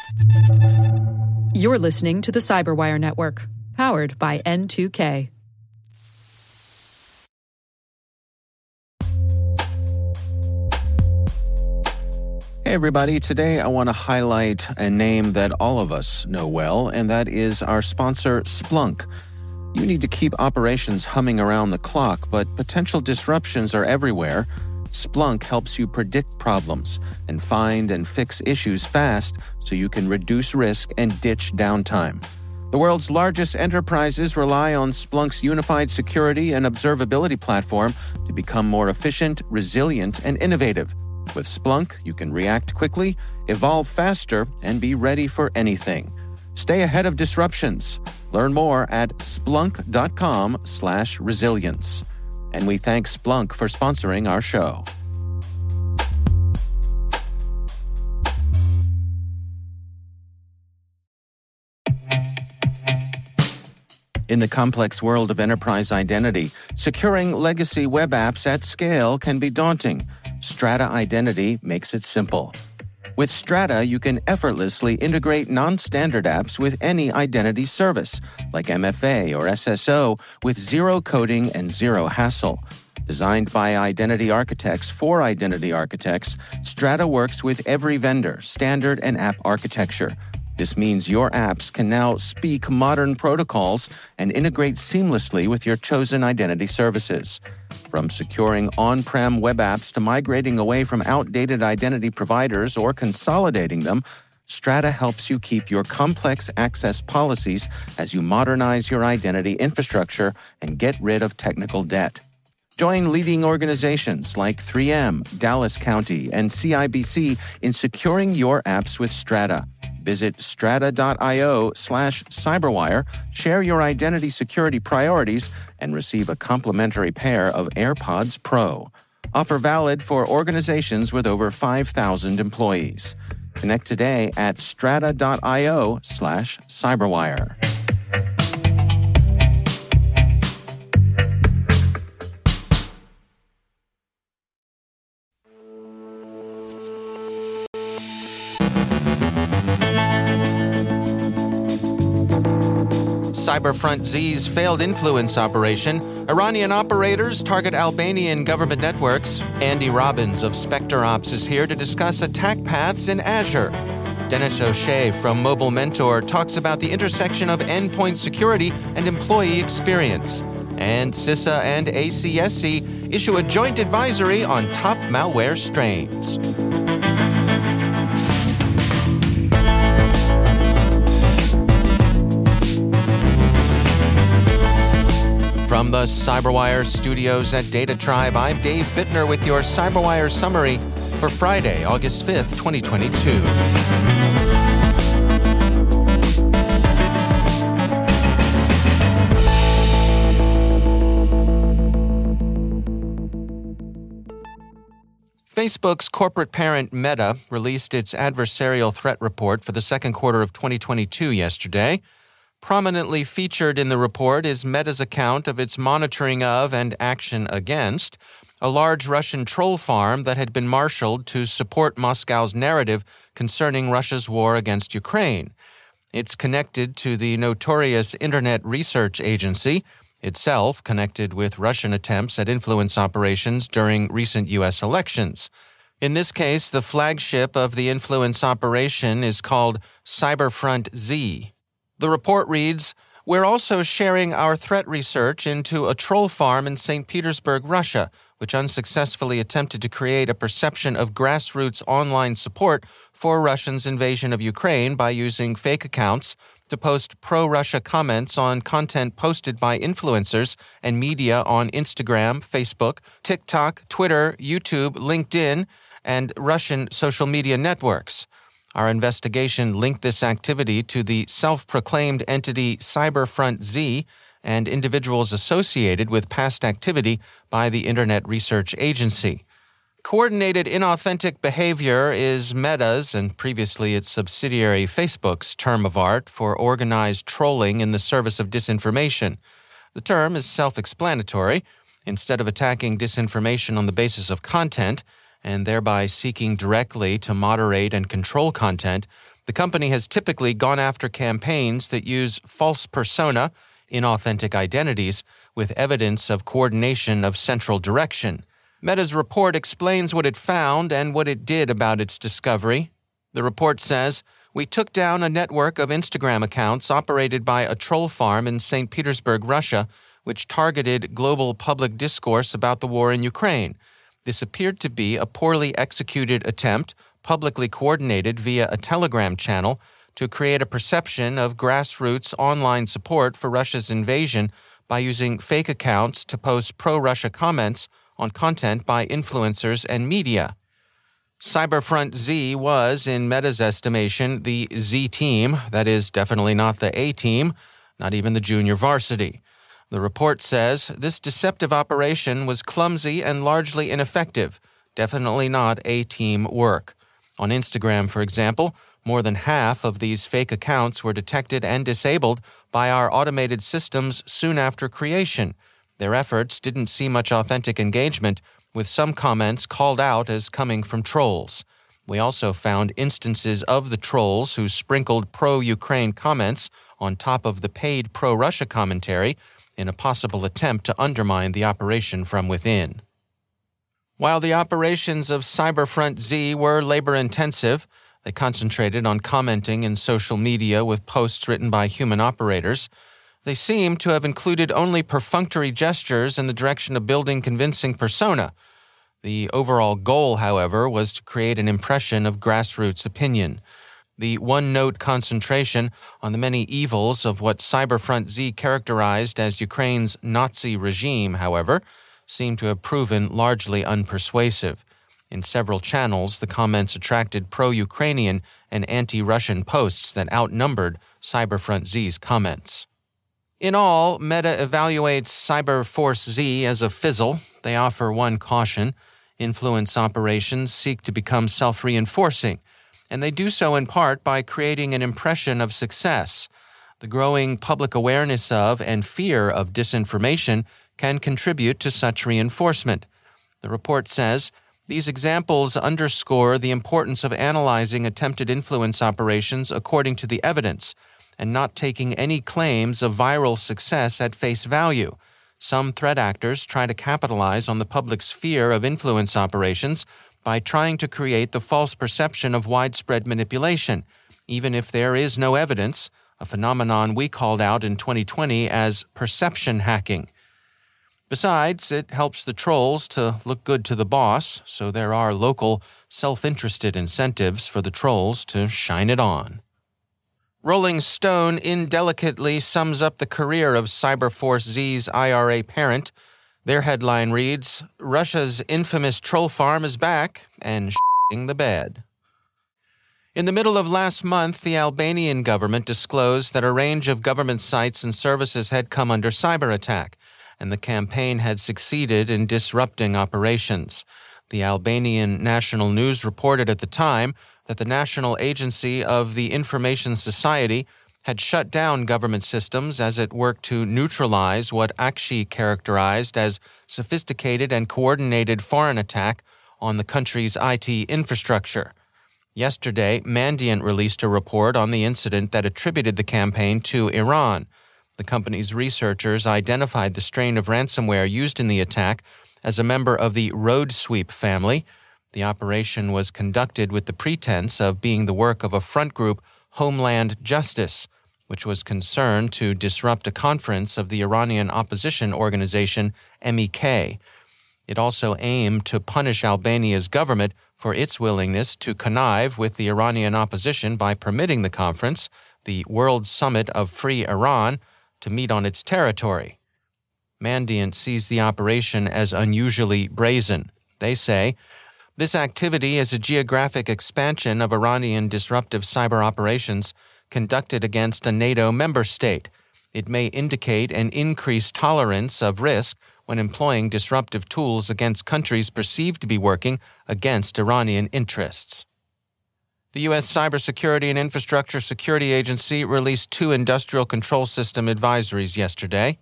You're listening to the Cyberwire Network, powered by N2K. Hey everybody, today I want to highlight a name that all of us know well, and that is our sponsor, Splunk. You need to keep operations humming around the clock, but potential disruptions are everywhere. Splunk helps you predict problems and find and fix issues fast so you can reduce risk and ditch downtime. The world's largest enterprises rely on Splunk's unified security and observability platform to become more efficient, resilient, and innovative. With Splunk, you can react quickly, evolve faster, and be ready for anything. Stay ahead of disruptions. Learn more at splunk.com/resilience. And we thank Splunk for sponsoring our show. In the complex world of enterprise identity, securing legacy web apps at scale can be daunting. Strata Identity makes it simple. With Strata, you can effortlessly integrate non-standard apps with any identity service, like MFA or SSO, with zero coding and zero hassle. Designed by identity architects for identity architects, Strata works with every vendor, standard, and app architecture. This means your apps can now speak modern protocols and integrate seamlessly with your chosen identity services. From securing on-prem web apps to migrating away from outdated identity providers or consolidating them, Strata helps you keep your complex access policies as you modernize your identity infrastructure and get rid of technical debt. Join leading organizations like 3M, Dallas County, and CIBC in securing your apps with Strata. Visit strata.io/cyberwire, share your identity security priorities, and receive a complimentary pair of AirPods Pro. Offer valid for organizations with over 5,000 employees. Connect today at strata.io/cyberwire. Cyberfront Z's failed influence operation, Iranian operators target Albanian government networks. Andy Robbins of Spectre Ops is here to discuss attack paths in Azure. Dennis O'Shea from Mobile Mentor talks about the intersection of endpoint security and employee experience. And CISA and ACSC issue a joint advisory on top malware strains. From the Cyberwire studios at Data Tribe, I'm Dave Bittner with your Cyberwire summary for Friday, August 5th, 2022. Facebook's corporate parent Meta released its adversarial threat report for the second quarter of 2022 yesterday. Prominently featured in the report is Meta's account of its monitoring of and action against a large Russian troll farm that had been marshaled to support Moscow's narrative concerning Russia's war against Ukraine. It's connected to the notorious Internet Research Agency, itself connected with Russian attempts at influence operations during recent U.S. elections. In this case, the flagship of the influence operation is called Cyberfront Z. The report reads, "We're also sharing our threat research into a troll farm in St. Petersburg, Russia, which unsuccessfully attempted to create a perception of grassroots online support for Russia's invasion of Ukraine by using fake accounts to post pro-Russia comments on content posted by influencers and media on Instagram, Facebook, TikTok, Twitter, YouTube, LinkedIn, and Russian social media networks. Our investigation linked this activity to the self-proclaimed entity Cyberfront Z and individuals associated with past activity by the Internet Research Agency. Coordinated inauthentic behavior is Meta's and previously its subsidiary Facebook's term of art for organized trolling in the service of disinformation. The term is self-explanatory. Instead of attacking disinformation on the basis of content, and thereby seeking directly to moderate and control content, The company has typically gone after campaigns that use false persona, inauthentic identities, with evidence of coordination of central direction. Meta's report explains what it found and what it did about its discovery. The report says, "We took down a network of Instagram accounts operated by a troll farm in St. Petersburg, Russia, which targeted global public discourse about the war in Ukraine. This appeared to be a poorly executed attempt, publicly coordinated via a Telegram channel, to create a perception of grassroots online support for Russia's invasion by using fake accounts to post pro-Russia comments on content by influencers and media." Cyberfront Z was, in Meta's estimation, the Z team, that is definitely not the A team, not even the junior varsity. The report says this deceptive operation was clumsy and largely ineffective, definitely not A-team work. On Instagram, for example, more than half of these fake accounts were detected and disabled by our automated systems soon after creation. Their efforts didn't see much authentic engagement, with some comments called out as coming from trolls. We also found instances of the trolls who sprinkled pro-Ukraine comments on top of the paid pro-Russia commentary in a possible attempt to undermine the operation from within. While the operations of Cyberfront Z were labor-intensive, they concentrated on commenting in social media with posts written by human operators. They seem to have included only perfunctory gestures in the direction of building convincing persona. The overall goal, however, was to create an impression of grassroots opinion. The one-note concentration on the many evils of what Cyberfront Z characterized as Ukraine's Nazi regime, however, seemed to have proven largely unpersuasive. In several channels, the comments attracted pro-Ukrainian and anti-Russian posts that outnumbered Cyberfront Z's comments. In all, Meta evaluates Cyberforce Z as a fizzle. They offer one caution: influence operations seek to become self-reinforcing, and they do so in part by creating an impression of success. The growing public awareness of and fear of disinformation can contribute to such reinforcement. The report says, "These examples underscore the importance of analyzing attempted influence operations according to the evidence, and not taking any claims of viral success at face value. Some threat actors try to capitalize on the public's fear of influence operations by trying to create the false perception of widespread manipulation, even if there is no evidence, a phenomenon we called out in 2020 as perception hacking. Besides, it helps the trolls to look good to the boss, so there are local, self-interested incentives for the trolls to shine it on." Rolling Stone indelicately sums up the career of Cyberforce Z's IRA parent. Their headline reads, "Russia's infamous troll farm is back and shitting the bed." In the middle of last month, the Albanian government disclosed that a range of government sites and services had come under cyber attack, and the campaign had succeeded in disrupting operations. The Albanian National News reported at the time that the National Agency of the Information Society had shut down government systems as it worked to neutralize what Akshi characterized as sophisticated and coordinated foreign attack on the country's IT infrastructure. Yesterday, Mandiant released a report on the incident that attributed the campaign to Iran. The company's researchers identified the strain of ransomware used in the attack as a member of the Roadsweep family. The operation was conducted with the pretense of being the work of a front group, Homeland Justice, which was concerned to disrupt a conference of the Iranian opposition organization MEK. It also aimed to punish Albania's government for its willingness to connive with the Iranian opposition by permitting the conference, the World Summit of Free Iran, to meet on its territory. Mandiant sees the operation as unusually brazen. They say, "This activity is a geographic expansion of Iranian disruptive cyber operations conducted against a NATO member state. It may indicate an increased tolerance of risk when employing disruptive tools against countries perceived to be working against Iranian interests." The U.S. Cybersecurity and Infrastructure Security Agency released 2 industrial control system advisories yesterday.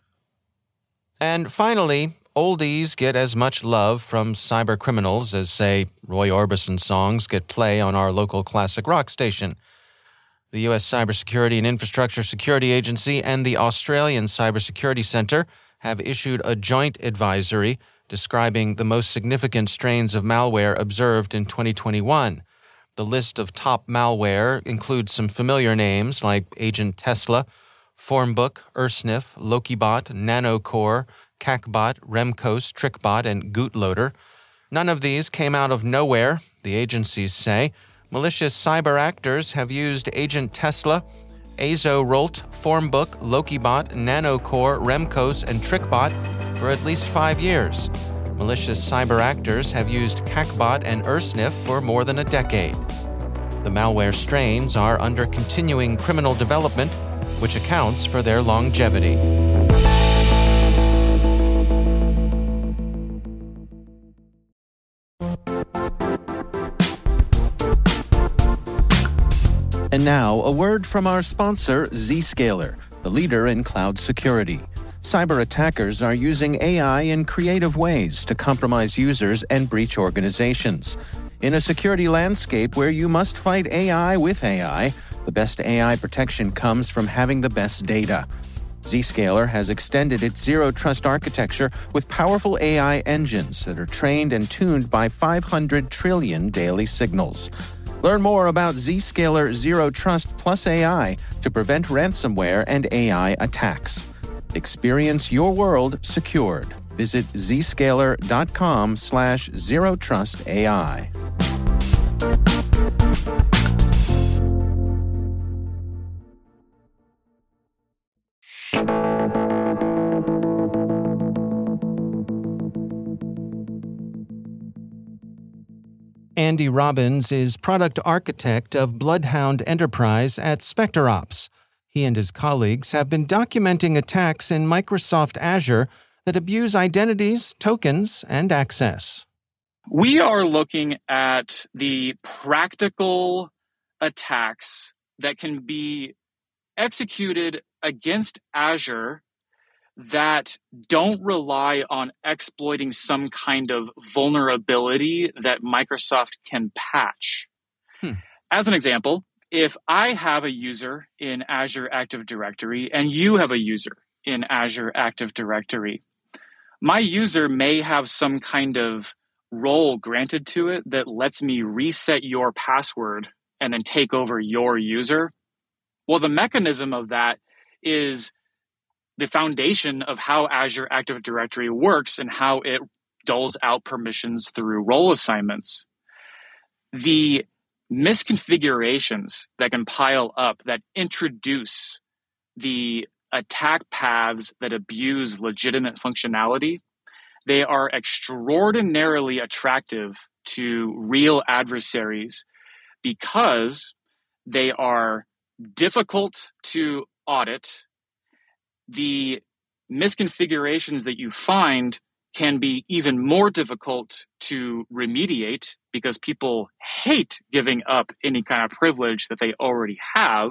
And finally, oldies get as much love from cyber criminals as, say, Roy Orbison songs get play on our local classic rock station. The U.S. Cybersecurity and Infrastructure Security Agency and the Australian Cybersecurity Centre have issued a joint advisory describing the most significant strains of malware observed in 2021. The list of top malware includes some familiar names like Agent Tesla, Formbook, Ursnif, Lokibot, Nanocore, Kakbot, Remkos, Trickbot, and Gootloader. None of these came out of nowhere, the agencies say. Malicious cyber actors have used Agent Tesla, AzoRolt, Formbook, Lokibot, Nanocore, Remkos, and Trickbot for at least 5 years. Malicious cyber actors have used Kakbot and Ursnif for more than a decade. The malware strains are under continuing criminal development, which accounts for their longevity. And now, a word from our sponsor, Zscaler, the leader in cloud security. Cyber attackers are using AI in creative ways to compromise users and breach organizations. In a security landscape where you must fight AI with AI, the best AI protection comes from having the best data. Zscaler has extended its Zero Trust architecture with powerful AI engines that are trained and tuned by 500 trillion daily signals. Learn more about Zscaler Zero Trust Plus AI to prevent ransomware and AI attacks. Experience your world secured. Visit zscaler.com/zerotrustai. Andy Robbins is product architect of Bloodhound Enterprise at SpecterOps. He and his colleagues have been documenting attacks in Microsoft Azure that abuse identities, tokens, and access. We are looking at the practical attacks that can be executed against Azure that don't rely on exploiting some kind of vulnerability that Microsoft can patch. As an example, if I have a user in Azure Active Directory and you have a user in Azure Active Directory, my user may have some kind of role granted to it that lets me reset your password and then take over your user. Well, the mechanism of that is the foundation of how Azure Active Directory works and how it doles out permissions through role assignments. The misconfigurations that can pile up that introduce the attack paths that abuse legitimate functionality, they are extraordinarily attractive to real adversaries because they are difficult to audit. The misconfigurations that you find can be even more difficult to remediate because people hate giving up any kind of privilege that they already have.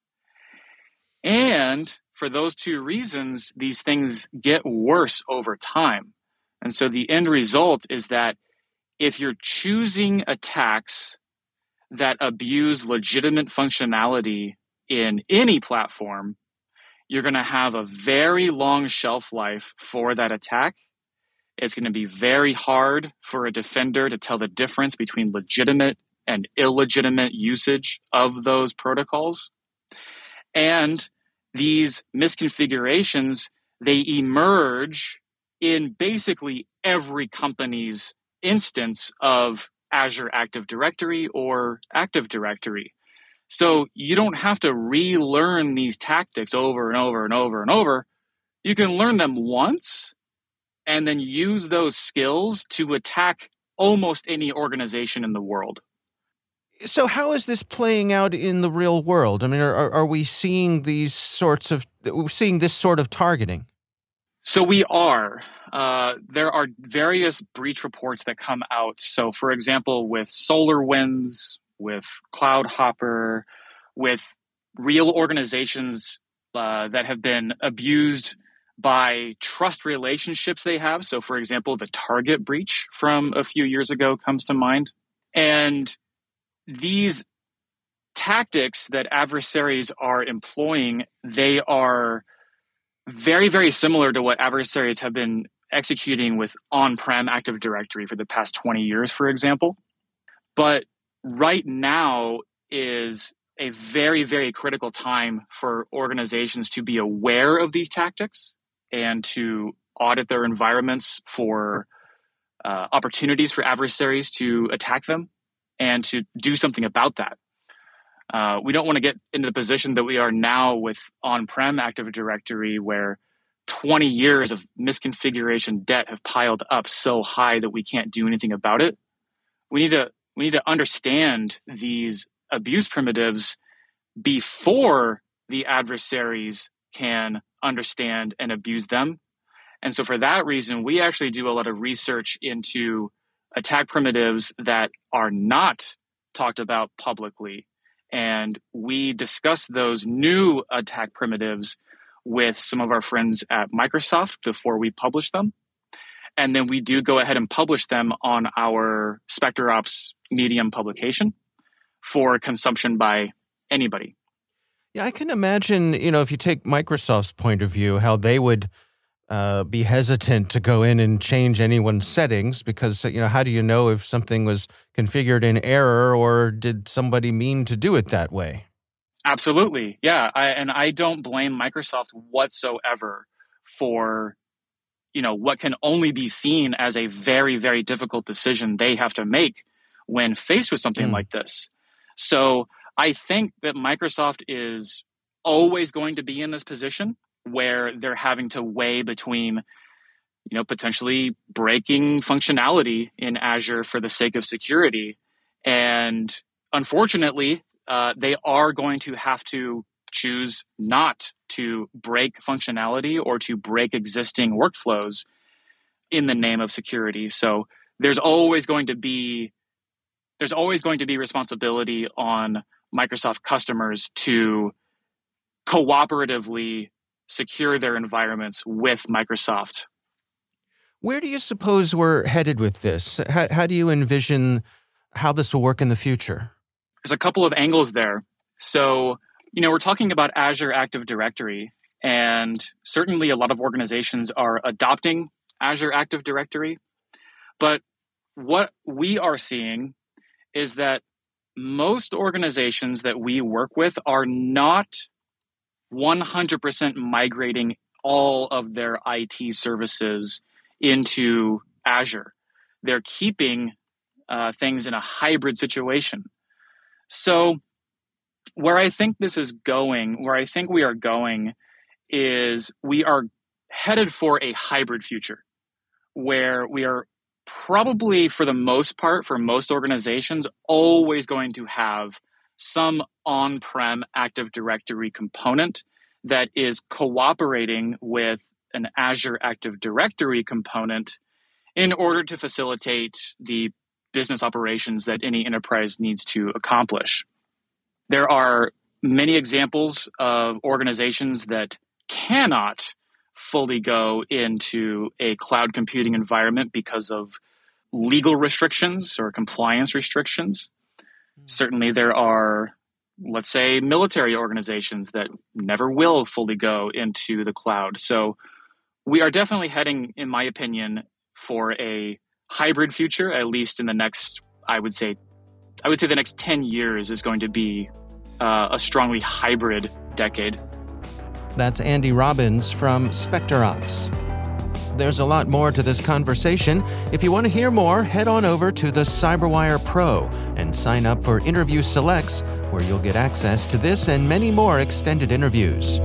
And for those two reasons, these things get worse over time. And so the end result is that if you're choosing attacks that abuse legitimate functionality in any platform, you're going to have a very long shelf life for that attack. It's going to be very hard for a defender to tell the difference between legitimate and illegitimate usage of those protocols. And these misconfigurations, they emerge in basically every company's instance of Azure Active Directory or Active Directory. So you don't have to relearn these tactics over and over and over and over. You can learn them once and then use those skills to attack almost any organization in the world. So how is this playing out in the real world? I mean, are we seeing this sort of targeting? So we are. There are various breach reports that come out. So, for example, with SolarWinds, with CloudHopper, with real organizations that have been abused by trust relationships they have. So, for example, the Target breach from a few years ago comes to mind. And these tactics that adversaries are employing, they are very, very similar to what adversaries have been executing with on-prem Active Directory for the past 20 years, for example. But right now is a very, very critical time for organizations to be aware of these tactics and to audit their environments for opportunities for adversaries to attack them and to do something about that. We don't want to get into the position that we are now with on-prem Active Directory, where 20 years of misconfiguration debt have piled up so high that we can't do anything about it. We need to understand these abuse primitives before the adversaries can understand and abuse them. And so for that reason, we actually do a lot of research into attack primitives that are not talked about publicly. And we discuss those new attack primitives with some of our friends at Microsoft before we publish them. And then we do go ahead and publish them on our SpecterOps Medium publication for consumption by anybody. Yeah, I can imagine, if you take Microsoft's point of view, how they would be hesitant to go in and change anyone's settings because, how do you know if something was configured in error or did somebody mean to do it that way? Absolutely. Yeah. I don't blame Microsoft whatsoever for, what can only be seen as a very, very difficult decision they have to make when faced with something like this. So I think that Microsoft is always going to be in this position where they're having to weigh between, potentially breaking functionality in Azure for the sake of security. And unfortunately, they are going to have to choose not to break functionality or to break existing workflows in the name of security. So there's always going to be responsibility on Microsoft customers to cooperatively secure their environments with Microsoft. Where do you suppose we're headed with this? How do you envision how this will work in the future? There's a couple of angles there. So, we're talking about Azure Active Directory, and certainly a lot of organizations are adopting Azure Active Directory. But what we are seeing is that most organizations that we work with are not 100% migrating all of their IT services into Azure. They're keeping things in a hybrid situation. So where I think this is going, where I think we are going, is we are headed for a hybrid future where we are probably, for the most part, for most organizations, always going to have some on-prem Active Directory component that is cooperating with an Azure Active Directory component in order to facilitate the business operations that any enterprise needs to accomplish. There are many examples of organizations that cannot fully go into a cloud computing environment because of legal restrictions or compliance restrictions. Certainly there are, let's say, military organizations that never will fully go into the cloud. So we are definitely heading, in my opinion, for a hybrid future, at least in the next, I would say the next 10 years is going to be a strongly hybrid decade. That's Andy Robbins from SpecterOps. There's a lot more to this conversation. If you want to hear more, head on over to the CyberWire Pro and sign up for Interview Selects, where you'll get access to this and many more extended interviews.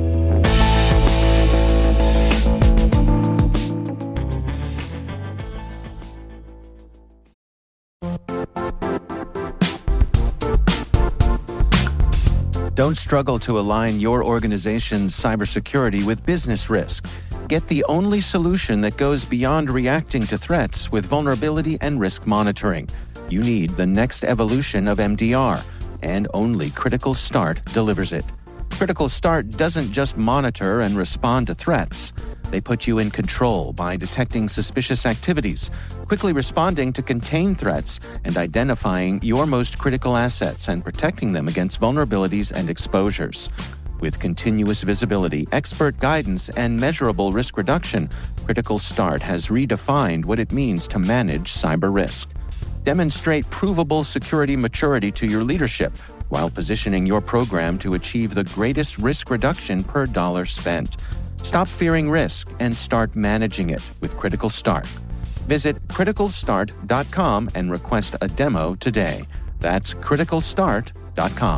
Don't struggle to align your organization's cybersecurity with business risk. Get the only solution that goes beyond reacting to threats with vulnerability and risk monitoring. You need the next evolution of MDR, and only Critical Start delivers it. Critical Start doesn't just monitor and respond to threats. They put you in control by detecting suspicious activities, quickly responding to contain threats, and identifying your most critical assets and protecting them against vulnerabilities and exposures. With continuous visibility, expert guidance, and measurable risk reduction, Critical Start has redefined what it means to manage cyber risk. Demonstrate provable security maturity to your leadership while positioning your program to achieve the greatest risk reduction per dollar spent. Stop fearing risk and start managing it with Critical Start. Visit criticalstart.com and request a demo today. That's criticalstart.com.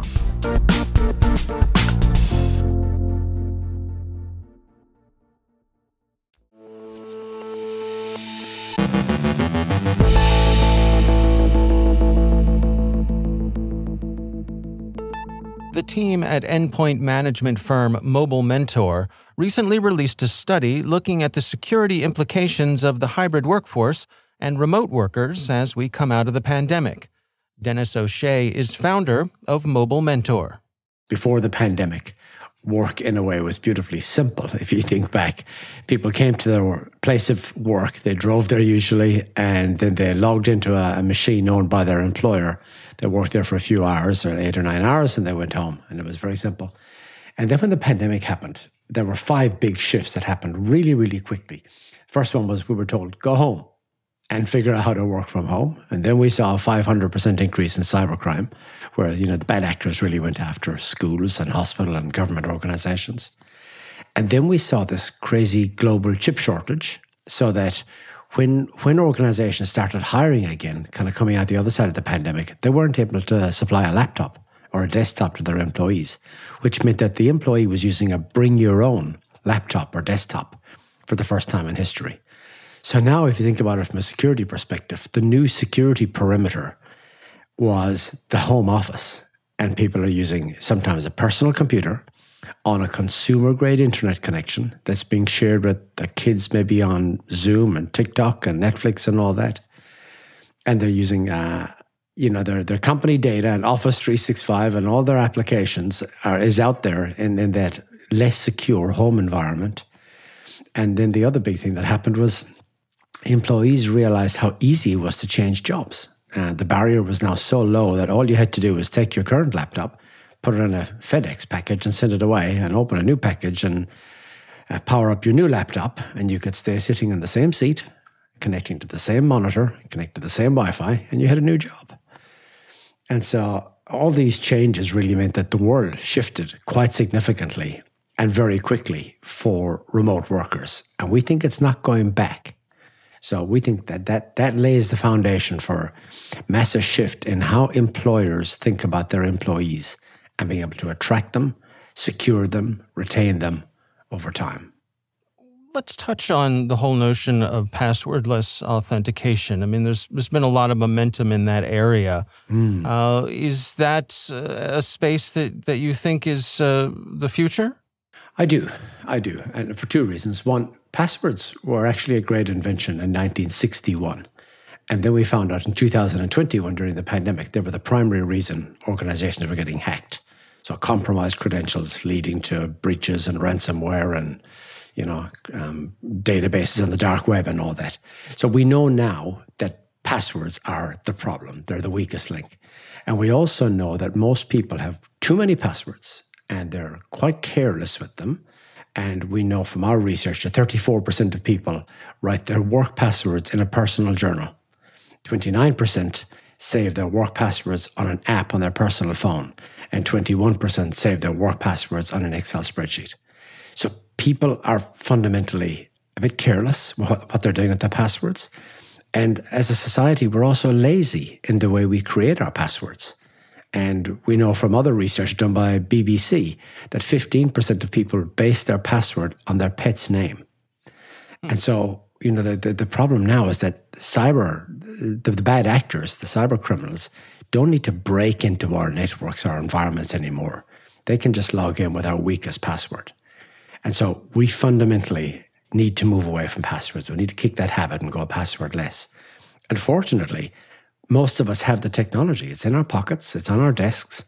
The team at endpoint management firm Mobile Mentor recently released a study looking at the security implications of the hybrid workforce and remote workers as we come out of the pandemic. Dennis O'Shea is founder of Mobile Mentor. Before the pandemic, work in a way was beautifully simple. If you think back, people came to their place of work, they drove there usually, and then they logged into a machine owned by their employer. They worked there for a few hours, or 8 or 9 hours, and they went home. And it was very simple. And then when the pandemic happened, there were 5 big shifts that happened really, really quickly. First one was we were told, go home and figure out how to work from home. And then we saw a 500% increase in cybercrime, where the bad actors really went after schools and hospital and government organizations. And then we saw this crazy global chip shortage, so that when organizations started hiring again, kind of coming out the other side of the pandemic, they weren't able to supply a laptop or a desktop to their employees, which meant that the employee was using a bring your own laptop or desktop for the first time in history. So now if you think about it from a security perspective, the new security perimeter was the home office, and people are using sometimes a personal computer on a consumer-grade internet connection that's being shared with the kids, maybe on Zoom and TikTok and Netflix and all that. And they're using, their company data and Office 365 and all their applications is out there in that less secure home environment. And then the other big thing that happened was employees realized how easy it was to change jobs. The barrier was now so low that all you had to do was take your current laptop, put it in a FedEx package and send it away, and open a new package and power up your new laptop, and you could stay sitting in the same seat, connecting to the same monitor, connect to the same Wi-Fi, and you had a new job. And so all these changes really meant that the world shifted quite significantly and very quickly for remote workers. And we think it's not going back. So we think that lays the foundation for massive shift in how employers think about their employees and being able to attract them, secure them, retain them over time. Let's touch on the whole notion of passwordless authentication. I mean, there's been a lot of momentum in that area. Is that a space that you think is the future? I do. And for 2 reasons. One, passwords were actually a great invention in 1961. And then we found out in 2021 during the pandemic, they were the primary reason organizations were getting hacked. So compromised credentials leading to breaches and ransomware and, databases on the dark web and all that. So we know now that passwords are the problem. They're the weakest link. And we also know that most people have too many passwords and they're quite careless with them. And we know from our research that 34% of people write their work passwords in a personal journal. 29% save their work passwords on an app on their personal phone. And 21% save their work passwords on an Excel spreadsheet. So people are fundamentally a bit careless with what they're doing with their passwords. And as a society, we're also lazy in the way we create our passwords. And we know from other research done by BBC that 15% of people base their password on their pet's name. And so, the problem now is that the bad actors, the cyber criminals, don't need to break into our networks, our environments anymore. They can just log in with our weakest password. And so we fundamentally need to move away from passwords. We need to kick that habit and go passwordless. Unfortunately, most of us have the technology. It's in our pockets. It's on our desks.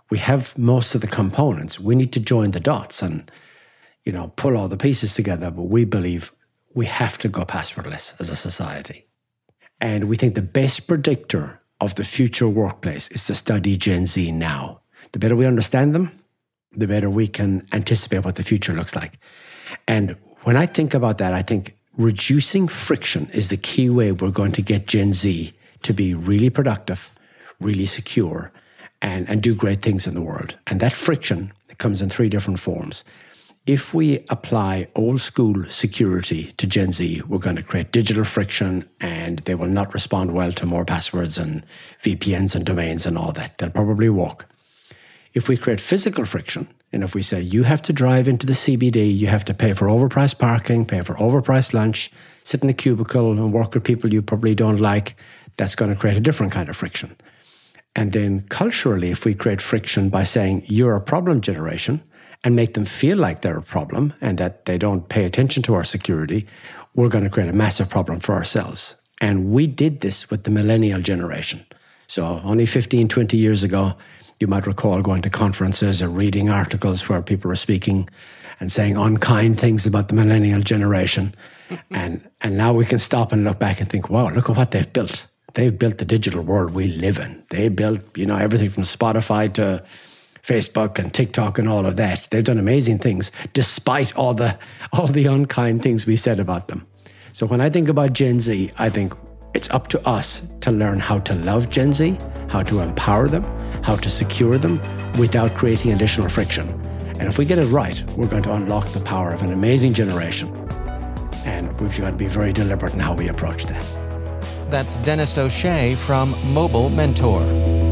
We have most of the components. We need to join the dots and, pull all the pieces together. But we believe we have to go passwordless as a society. And we think the best predictor of the future workplace is to study Gen Z now. The better we understand them, the better we can anticipate what the future looks like. And when I think about that, I think reducing friction is the key way we're going to get Gen Z to be really productive, really secure, and do great things in the world. And that friction comes in 3 different forms. If we apply old school security to Gen Z, we're going to create digital friction, and they will not respond well to more passwords and VPNs and domains and all that. They'll probably walk. If we create physical friction, and if we say you have to drive into the CBD, you have to pay for overpriced parking, pay for overpriced lunch, sit in a cubicle and work with people you probably don't like, that's going to create a different kind of friction. And then culturally, if we create friction by saying you're a problem generation and make them feel like they're a problem and that they don't pay attention to our security, we're going to create a massive problem for ourselves. And we did this with the millennial generation. So only 15, 20 years ago, you might recall going to conferences or reading articles where people were speaking and saying unkind things about the millennial generation. And now we can stop and look back and think, wow, look at what they've built. They've built the digital world we live in. They built, everything from Spotify to Facebook and TikTok and all of that. They've done amazing things despite all the unkind things we said about them. So when I think about Gen Z, I think it's up to us to learn how to love Gen Z, how to empower them, how to secure them without creating additional friction. And if we get it right, we're going to unlock the power of an amazing generation. And we've got to be very deliberate in how we approach that. That's Dennis O'Shea from Mobile Mentor.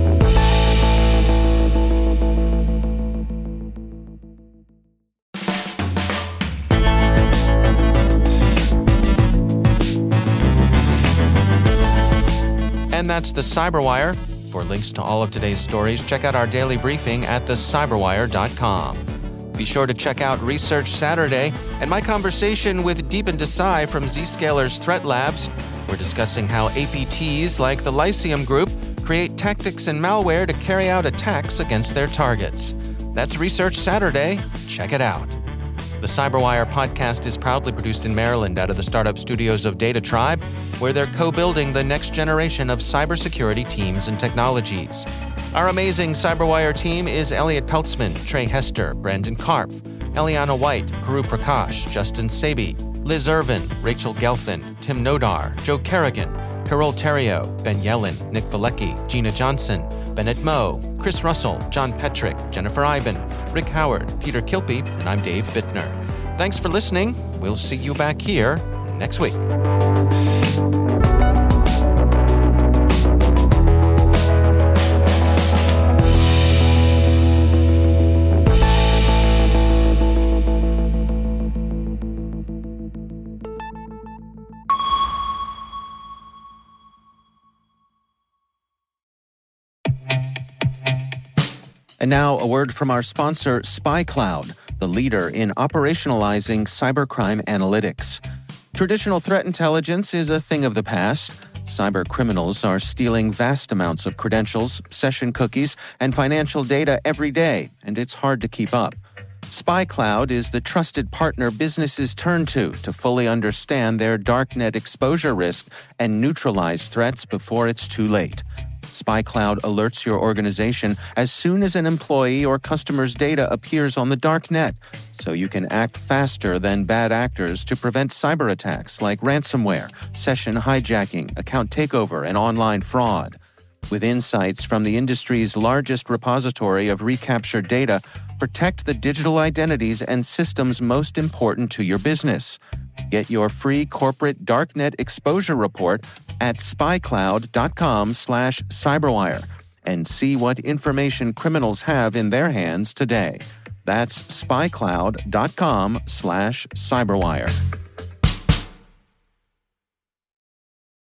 And that's the Cyberwire. For links to all of today's stories, check out our daily briefing at thecyberwire.com. Be sure to check out Research Saturday and my conversation with Deepan Desai from Zscaler's Threat Labs. We're discussing how APTs like the Lyceum Group create tactics and malware to carry out attacks against their targets. That's Research Saturday. Check it out. The Cyberwire podcast is proudly produced in Maryland out of the startup studios of Data Tribe, where they're co-building the next generation of cybersecurity teams and technologies. Our amazing Cyberwire team is Elliot Peltzman, Trey Hester, Brandon Karpf, Eliana White, Puru Prakash, Justin Sabi, Liz Irvin, Rachel Gelfin, Tim Nodar, Joe Kerrigan, Carol Terrio, Ben Yellen, Nick Valecki, Gina Johnson, Bennett Moe, Chris Russell, John Petrick, Jennifer Iben, Rick Howard, Peter Kilpie, and I'm Dave Bittner. Thanks for listening. We'll see you back here next week. And now, a word from our sponsor, SpyCloud, the leader in operationalizing cybercrime analytics. Traditional threat intelligence is a thing of the past. Cyber criminals are stealing vast amounts of credentials, session cookies, and financial data every day, and it's hard to keep up. SpyCloud is the trusted partner businesses turn to fully understand their darknet exposure risk and neutralize threats before it's too late. SpyCloud alerts your organization as soon as an employee or customer's data appears on the dark net, so you can act faster than bad actors to prevent cyber attacks like ransomware, session hijacking, account takeover, and online fraud. With insights from the industry's largest repository of recaptured data, protect the digital identities and systems most important to your business. Get your free corporate darknet exposure report at spycloud.com/cyberwire and see what information criminals have in their hands today. That's spycloud.com/cyberwire.